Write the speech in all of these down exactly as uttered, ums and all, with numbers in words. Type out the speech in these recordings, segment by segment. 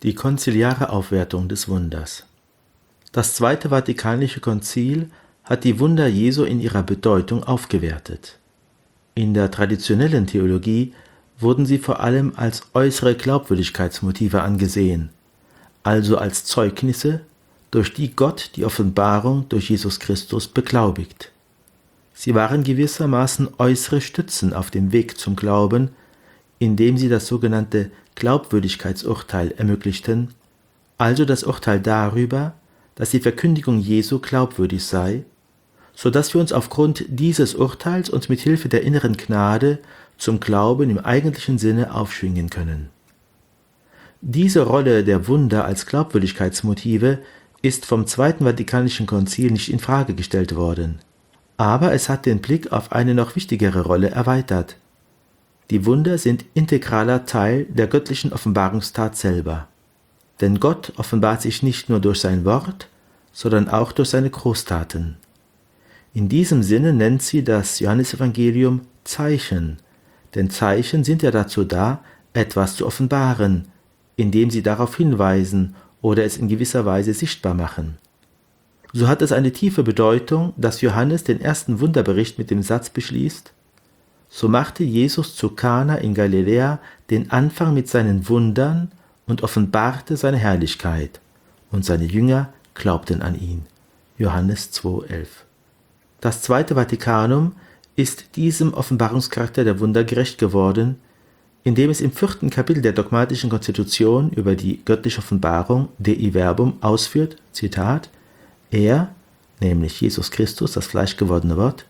Die konziliare Aufwertung des Wunders. Das Zweite Vatikanische Konzil hat die Wunder Jesu in ihrer Bedeutung aufgewertet. In der traditionellen Theologie wurden sie vor allem als äußere Glaubwürdigkeitsmotive angesehen, also als Zeugnisse, durch die Gott die Offenbarung durch Jesus Christus beglaubigt. Sie waren gewissermaßen äußere Stützen auf dem Weg zum Glauben, indem sie das sogenannte Glaubwürdigkeitsurteil ermöglichten, also das Urteil darüber, dass die Verkündigung Jesu glaubwürdig sei, so dass wir uns aufgrund dieses Urteils und mit Hilfe der inneren Gnade zum Glauben im eigentlichen Sinne aufschwingen können. Diese Rolle der Wunder als Glaubwürdigkeitsmotive ist vom Zweiten Vatikanischen Konzil nicht in Frage gestellt worden, aber es hat den Blick auf eine noch wichtigere Rolle erweitert. Die Wunder sind integraler Teil der göttlichen Offenbarungstat selber. Denn Gott offenbart sich nicht nur durch sein Wort, sondern auch durch seine Großtaten. In diesem Sinne nennt sie das Johannesevangelium Zeichen, denn Zeichen sind ja dazu da, etwas zu offenbaren, indem sie darauf hinweisen oder es in gewisser Weise sichtbar machen. So hat es eine tiefe Bedeutung, dass Johannes den ersten Wunderbericht mit dem Satz beschließt: So machte Jesus zu Kana in Galiläa den Anfang mit seinen Wundern und offenbarte seine Herrlichkeit, und seine Jünger glaubten an ihn. Johannes zwei elf. Das Zweite Vatikanum ist diesem Offenbarungscharakter der Wunder gerecht geworden, indem es im vierten Kapitel der dogmatischen Konstitution über die göttliche Offenbarung Dei Verbum ausführt, Zitat, er, nämlich Jesus Christus, das fleischgewordene Wort,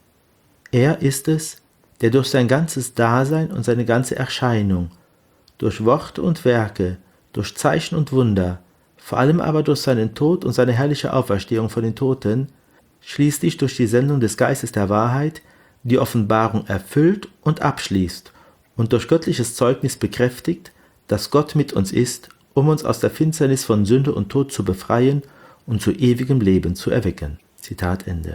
er ist es, der durch sein ganzes Dasein und seine ganze Erscheinung, durch Worte und Werke, durch Zeichen und Wunder, vor allem aber durch seinen Tod und seine herrliche Auferstehung von den Toten, schließlich durch die Sendung des Geistes der Wahrheit, die Offenbarung erfüllt und abschließt und durch göttliches Zeugnis bekräftigt, dass Gott mit uns ist, um uns aus der Finsternis von Sünde und Tod zu befreien und zu ewigem Leben zu erwecken. Zitat Ende.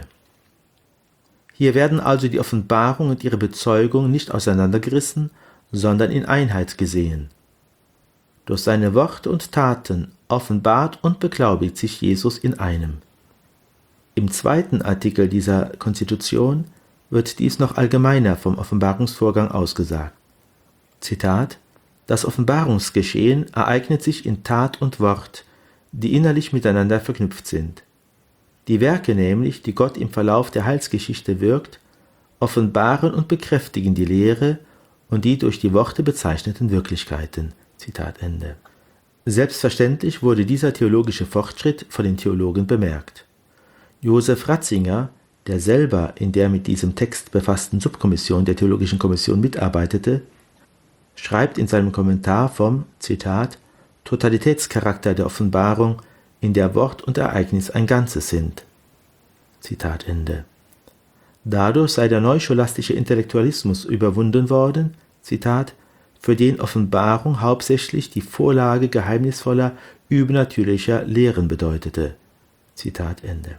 Hier werden also die Offenbarung und ihre Bezeugung nicht auseinandergerissen, sondern in Einheit gesehen. Durch seine Worte und Taten offenbart und beglaubigt sich Jesus in einem. Im zweiten Artikel dieser Konstitution wird dies noch allgemeiner vom Offenbarungsvorgang ausgesagt. Zitat: Das Offenbarungsgeschehen ereignet sich in Tat und Wort, die innerlich miteinander verknüpft sind. Die Werke nämlich, die Gott im Verlauf der Heilsgeschichte wirkt, offenbaren und bekräftigen die Lehre und die durch die Worte bezeichneten Wirklichkeiten. Zitat Ende. Selbstverständlich wurde dieser theologische Fortschritt von den Theologen bemerkt. Josef Ratzinger, der selber in der mit diesem Text befassten Subkommission der Theologischen Kommission mitarbeitete, schreibt in seinem Kommentar vom, Zitat, Totalitätscharakter der Offenbarung, in der Wort und Ereignis ein Ganzes sind. Zitat Ende. Dadurch sei der neuscholastische Intellektualismus überwunden worden, Zitat, für den Offenbarung hauptsächlich die Vorlage geheimnisvoller, übernatürlicher Lehren bedeutete. Zitat Ende.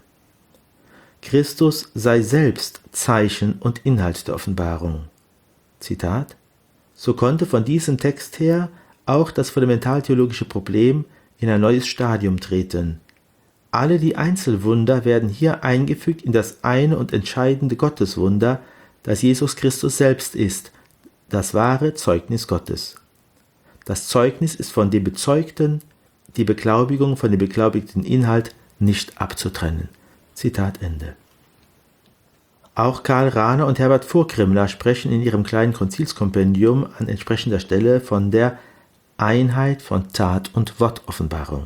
Christus sei selbst Zeichen und Inhalt der Offenbarung. Zitat: So konnte von diesem Text her auch das fundamentaltheologische Problem in ein neues Stadium treten. Alle die Einzelwunder werden hier eingefügt in das eine und entscheidende Gotteswunder, das Jesus Christus selbst ist, das wahre Zeugnis Gottes. Das Zeugnis ist von dem Bezeugten, die Beglaubigung von dem beglaubigten Inhalt nicht abzutrennen. Zitat Ende. Auch Karl Rahner und Herbert Furkrimler sprechen in ihrem kleinen Konzilskompendium an entsprechender Stelle von der Einheit von Tat- und Wortoffenbarung.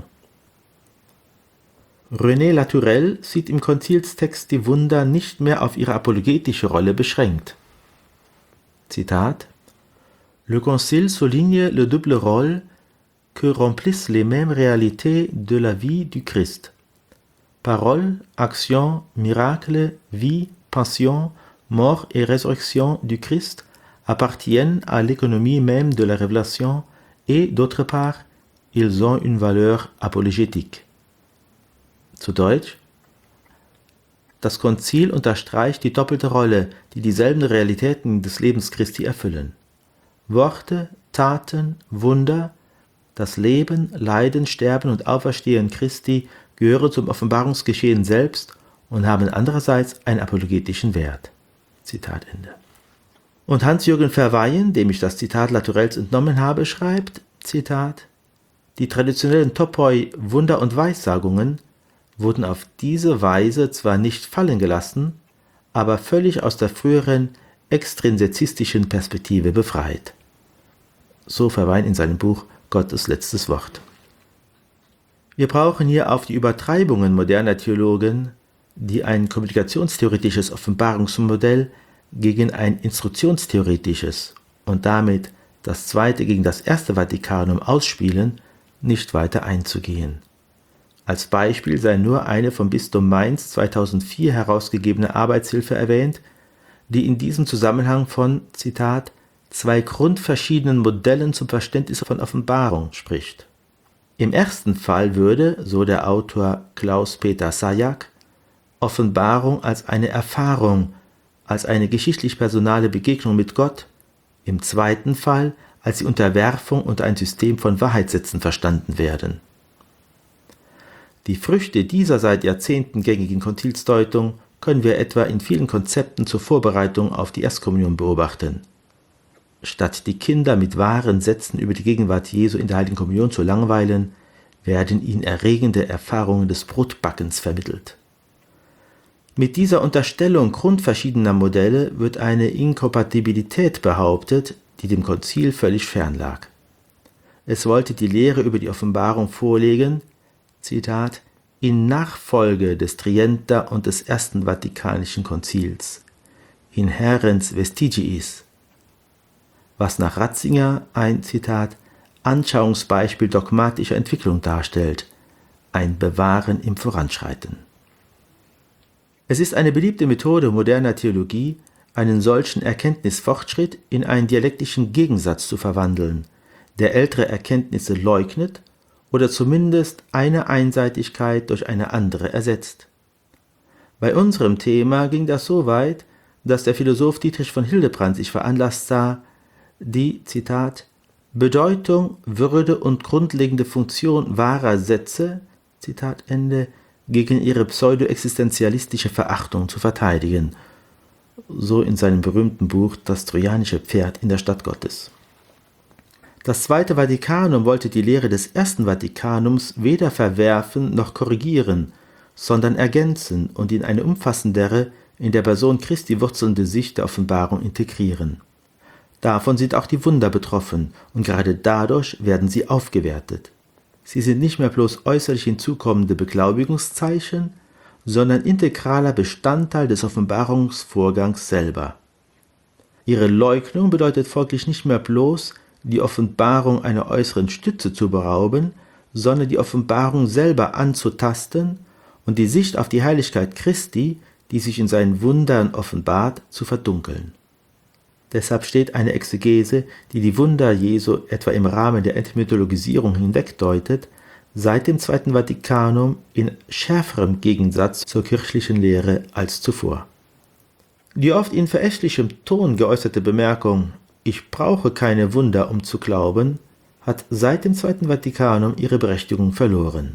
René Latourelle sieht im Konzilstext die Wunder nicht mehr auf ihre apologetische Rolle beschränkt. Zitat: Le Concile souligne le double rôle que remplissent les mêmes réalités de la vie du Christ. Parole, action, miracle, vie, passion, mort et résurrection du Christ appartiennent à l'économie même de la révélation et, d'autre part, ils ont une valeur apologétique. Zu Deutsch: Das Konzil unterstreicht die doppelte Rolle, die dieselben Realitäten des Lebens Christi erfüllen. Worte, Taten, Wunder Das Leben, Leiden, Sterben und Auferstehen Christi gehören zum Offenbarungsgeschehen selbst und haben andererseits einen apologetischen Wert. Zitat Ende. Und Hans-Jürgen Verweyen, dem ich das Zitat Latourells entnommen habe, schreibt, Zitat, die traditionellen Topoi, Wunder und Weissagungen wurden auf diese Weise zwar nicht fallen gelassen, aber völlig aus der früheren extrinsizistischen Perspektive befreit. So Verweyen in seinem Buch Gottes letztes Wort. Wir brauchen hier auf die Übertreibungen moderner Theologen, die ein kommunikationstheoretisches Offenbarungsmodell gegen ein instruktionstheoretisches und damit das Zweite gegen das Erste Vatikanum ausspielen, nicht weiter einzugehen. Als Beispiel sei nur eine vom Bistum Mainz zweitausendvier herausgegebene Arbeitshilfe erwähnt, die in diesem Zusammenhang von, Zitat, zwei grundverschiedenen Modellen zum Verständnis von Offenbarung spricht. Im ersten Fall würde, so der Autor Klaus-Peter Sajak, Offenbarung als eine Erfahrung, als eine geschichtlich-personale Begegnung mit Gott, im zweiten Fall als die Unterwerfung unter ein System von Wahrheitssätzen verstanden werden. Die Früchte dieser seit Jahrzehnten gängigen Konzilsdeutung können wir etwa in vielen Konzepten zur Vorbereitung auf die Erstkommunion beobachten. Statt die Kinder mit wahren Sätzen über die Gegenwart Jesu in der Heiligen Kommunion zu langweilen, werden ihnen erregende Erfahrungen des Brotbackens vermittelt. Mit dieser Unterstellung grundverschiedener Modelle wird eine Inkompatibilität behauptet, die dem Konzil völlig fern lag. Es wollte die Lehre über die Offenbarung vorlegen, Zitat, in Nachfolge des Trienter und des Ersten Vatikanischen Konzils, inherens vestigiis, was nach Ratzinger ein, Zitat, Anschauungsbeispiel dogmatischer Entwicklung darstellt, ein Bewahren im Voranschreiten. Es ist eine beliebte Methode moderner Theologie, einen solchen Erkenntnisfortschritt in einen dialektischen Gegensatz zu verwandeln, der ältere Erkenntnisse leugnet oder zumindest eine Einseitigkeit durch eine andere ersetzt. Bei unserem Thema ging das so weit, dass der Philosoph Dietrich von Hildebrand sich veranlasst sah, die, Zitat, Bedeutung, Würde und grundlegende Funktion wahrer Sätze, Zitat Ende, gegen ihre pseudo-existenzialistische Verachtung zu verteidigen, so in seinem berühmten Buch Das trojanische Pferd in der Stadt Gottes. Das Zweite Vatikanum wollte die Lehre des Ersten Vatikanums weder verwerfen noch korrigieren, sondern ergänzen und in eine umfassendere, in der Person Christi wurzelnde Sicht der Offenbarung integrieren. Davon sind auch die Wunder betroffen und gerade dadurch werden sie aufgewertet. Sie sind nicht mehr bloß äußerlich hinzukommende Beglaubigungszeichen, sondern integraler Bestandteil des Offenbarungsvorgangs selber. Ihre Leugnung bedeutet folglich nicht mehr bloß, die Offenbarung einer äußeren Stütze zu berauben, sondern die Offenbarung selber anzutasten und die Sicht auf die Heiligkeit Christi, die sich in seinen Wundern offenbart, zu verdunkeln. Deshalb steht eine Exegese, die die Wunder Jesu etwa im Rahmen der Entmythologisierung hinwegdeutet, seit dem Zweiten Vatikanum in schärferem Gegensatz zur kirchlichen Lehre als zuvor. Die oft in verächtlichem Ton geäußerte Bemerkung, ich brauche keine Wunder, um zu glauben, hat seit dem Zweiten Vatikanum ihre Berechtigung verloren.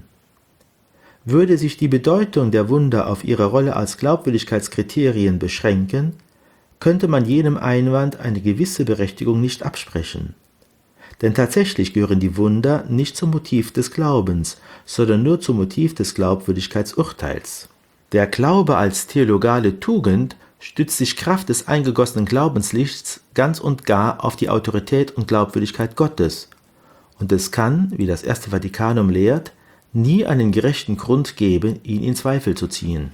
Würde sich die Bedeutung der Wunder auf ihre Rolle als Glaubwürdigkeitskriterien beschränken, könnte man jenem Einwand eine gewisse Berechtigung nicht absprechen. Denn tatsächlich gehören die Wunder nicht zum Motiv des Glaubens, sondern nur zum Motiv des Glaubwürdigkeitsurteils. Der Glaube als theologale Tugend stützt sich Kraft des eingegossenen Glaubenslichts ganz und gar auf die Autorität und Glaubwürdigkeit Gottes, und es kann, wie das Erste Vatikanum lehrt, nie einen gerechten Grund geben, ihn in Zweifel zu ziehen.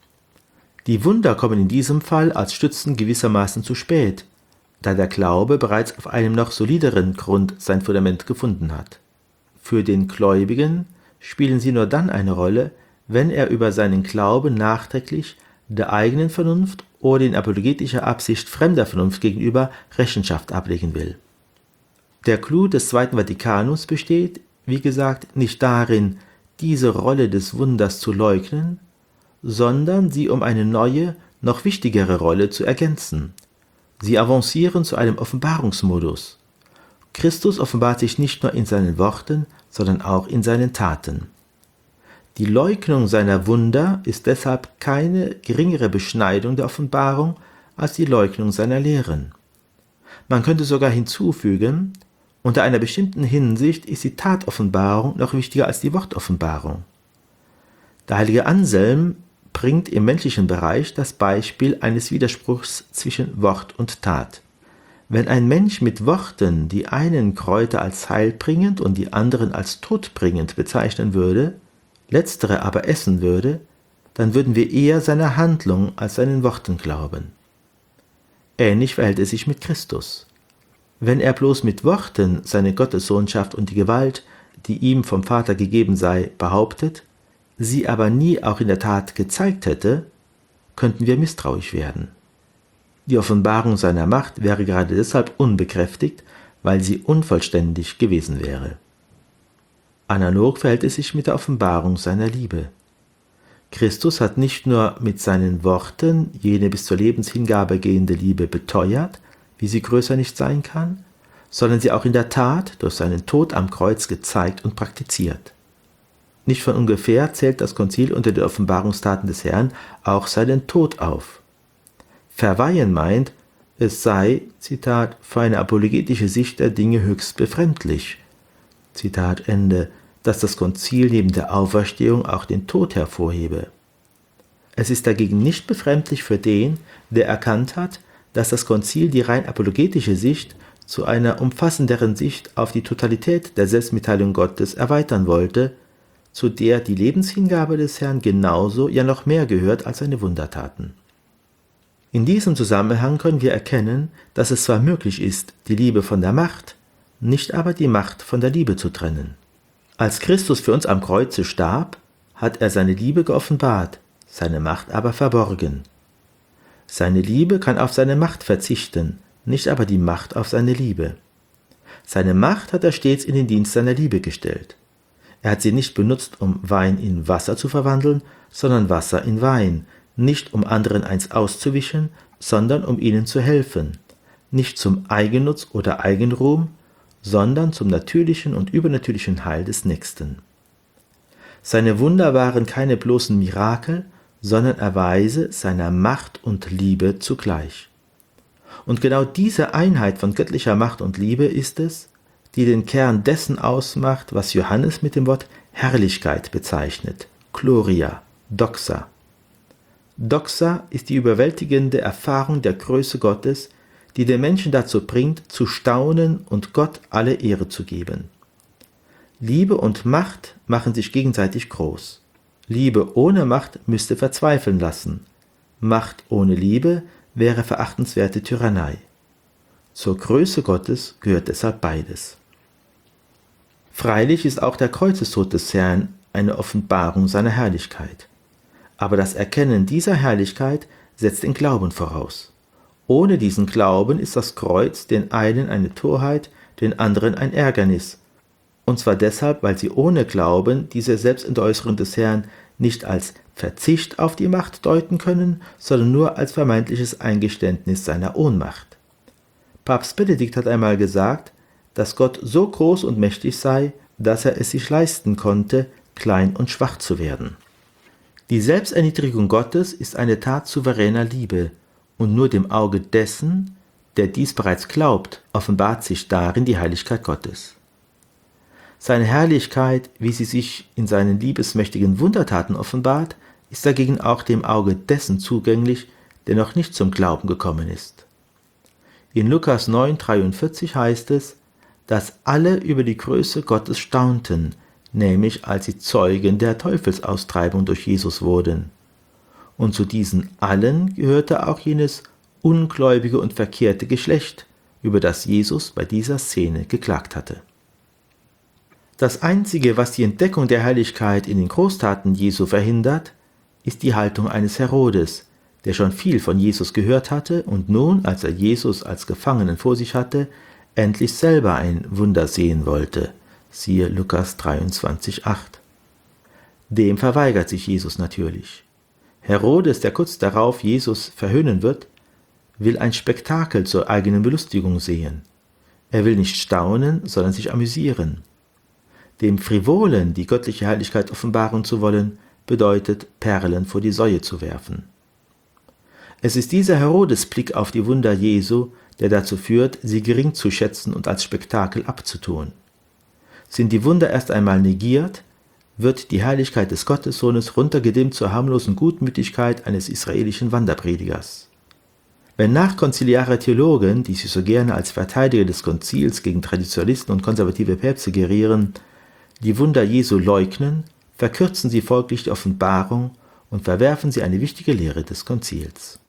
Die Wunder kommen in diesem Fall als Stützen gewissermaßen zu spät, da der Glaube bereits auf einem noch solideren Grund sein Fundament gefunden hat. Für den Gläubigen spielen sie nur dann eine Rolle, wenn er über seinen Glauben nachträglich der eigenen Vernunft oder in apologetischer Absicht fremder Vernunft gegenüber Rechenschaft ablegen will. Der Clou des Zweiten Vatikanums besteht, wie gesagt, nicht darin, diese Rolle des Wunders zu leugnen, sondern sie um eine neue, noch wichtigere Rolle zu ergänzen. Sie avancieren zu einem Offenbarungsmodus. Christus offenbart sich nicht nur in seinen Worten, sondern auch in seinen Taten. Die Leugnung seiner Wunder ist deshalb keine geringere Beschneidung der Offenbarung als die Leugnung seiner Lehren. Man könnte sogar hinzufügen, unter einer bestimmten Hinsicht ist die Tatoffenbarung noch wichtiger als die Wortoffenbarung. Der heilige Anselm bringt im menschlichen Bereich das Beispiel eines Widerspruchs zwischen Wort und Tat. Wenn ein Mensch mit Worten die einen Kräuter als heilbringend und die anderen als todbringend bezeichnen würde, letztere aber essen würde, dann würden wir eher seiner Handlung als seinen Worten glauben. Ähnlich verhält es sich mit Christus. Wenn er bloß mit Worten seine Gottessohnschaft und die Gewalt, die ihm vom Vater gegeben sei, behauptet, sie aber nie auch in der Tat gezeigt hätte, könnten wir misstrauisch werden. Die Offenbarung seiner Macht wäre gerade deshalb unbekräftigt, weil sie unvollständig gewesen wäre. Analog verhält es sich mit der Offenbarung seiner Liebe. Christus hat nicht nur mit seinen Worten jene bis zur Lebenshingabe gehende Liebe beteuert, wie sie größer nicht sein kann, sondern sie auch in der Tat durch seinen Tod am Kreuz gezeigt und praktiziert. Nicht von ungefähr zählt das Konzil unter den Offenbarungstaten des Herrn auch seinen Tod auf. Verweihen meint, es sei, Zitat, für eine apologetische Sicht der Dinge höchst befremdlich, Zitat Ende, dass das Konzil neben der Auferstehung auch den Tod hervorhebe. Es ist dagegen nicht befremdlich für den, der erkannt hat, dass das Konzil die rein apologetische Sicht zu einer umfassenderen Sicht auf die Totalität der Selbstmitteilung Gottes erweitern wollte, zu der die Lebenshingabe des Herrn genauso, ja noch mehr gehört als seine Wundertaten. In diesem Zusammenhang können wir erkennen, dass es zwar möglich ist, die Liebe von der Macht, nicht aber die Macht von der Liebe zu trennen. Als Christus für uns am Kreuze starb, hat er seine Liebe geoffenbart, seine Macht aber verborgen. Seine Liebe kann auf seine Macht verzichten, nicht aber die Macht auf seine Liebe. Seine Macht hat er stets in den Dienst seiner Liebe gestellt. Er hat sie nicht benutzt, um Wein in Wasser zu verwandeln, sondern Wasser in Wein, nicht um anderen eins auszuwischen, sondern um ihnen zu helfen, nicht zum Eigennutz oder Eigenruhm, sondern zum natürlichen und übernatürlichen Heil des Nächsten. Seine Wunder waren keine bloßen Mirakel, sondern Erweise seiner Macht und Liebe zugleich. Und genau diese Einheit von göttlicher Macht und Liebe ist es, die den Kern dessen ausmacht, was Johannes mit dem Wort Herrlichkeit bezeichnet, Gloria, Doxa. Doxa ist die überwältigende Erfahrung der Größe Gottes, die den Menschen dazu bringt, zu staunen und Gott alle Ehre zu geben. Liebe und Macht machen sich gegenseitig groß. Liebe ohne Macht müsste verzweifeln lassen. Macht ohne Liebe wäre verachtenswerte Tyrannei. Zur Größe Gottes gehört deshalb beides. Freilich ist auch der Kreuzestod des Herrn eine Offenbarung seiner Herrlichkeit. Aber das Erkennen dieser Herrlichkeit setzt den Glauben voraus. Ohne diesen Glauben ist das Kreuz den einen eine Torheit, den anderen ein Ärgernis. Und zwar deshalb, weil sie ohne Glauben diese Selbstentäußerung des Herrn nicht als Verzicht auf die Macht deuten können, sondern nur als vermeintliches Eingeständnis seiner Ohnmacht. Papst Benedikt hat einmal gesagt, dass Gott so groß und mächtig sei, dass er es sich leisten konnte, klein und schwach zu werden. Die Selbsterniedrigung Gottes ist eine Tat souveräner Liebe, und nur dem Auge dessen, der dies bereits glaubt, offenbart sich darin die Heiligkeit Gottes. Seine Herrlichkeit, wie sie sich in seinen liebesmächtigen Wundertaten offenbart, ist dagegen auch dem Auge dessen zugänglich, der noch nicht zum Glauben gekommen ist. In Lukas neun dreiundvierzig heißt es, dass alle über die Größe Gottes staunten, nämlich als sie Zeugen der Teufelsaustreibung durch Jesus wurden. Und zu diesen allen gehörte auch jenes ungläubige und verkehrte Geschlecht, über das Jesus bei dieser Szene geklagt hatte. Das Einzige, was die Entdeckung der Herrlichkeit in den Großtaten Jesu verhindert, ist die Haltung eines Herodes, der schon viel von Jesus gehört hatte und nun, als er Jesus als Gefangenen vor sich hatte, endlich selber ein Wunder sehen wollte. Siehe Lukas dreiundzwanzig acht. Dem verweigert sich Jesus natürlich. Herodes, der kurz darauf Jesus verhöhnen wird, will ein Spektakel zur eigenen Belustigung sehen. Er will nicht staunen, sondern sich amüsieren. Dem Frivolen die göttliche Heiligkeit offenbaren zu wollen, bedeutet, Perlen vor die Säue zu werfen. Es ist dieser Herodes-Blick auf die Wunder Jesu, der dazu führt, sie gering zu schätzen und als Spektakel abzutun. Sind die Wunder erst einmal negiert, wird die Herrlichkeit des Gottessohnes runtergedimmt zur harmlosen Gutmütigkeit eines israelischen Wanderpredigers. Wenn nachkonziliare Theologen, die sich so gerne als Verteidiger des Konzils gegen Traditionalisten und konservative Päpste gerieren, die Wunder Jesu leugnen, verkürzen sie folglich die Offenbarung und verwerfen sie eine wichtige Lehre des Konzils.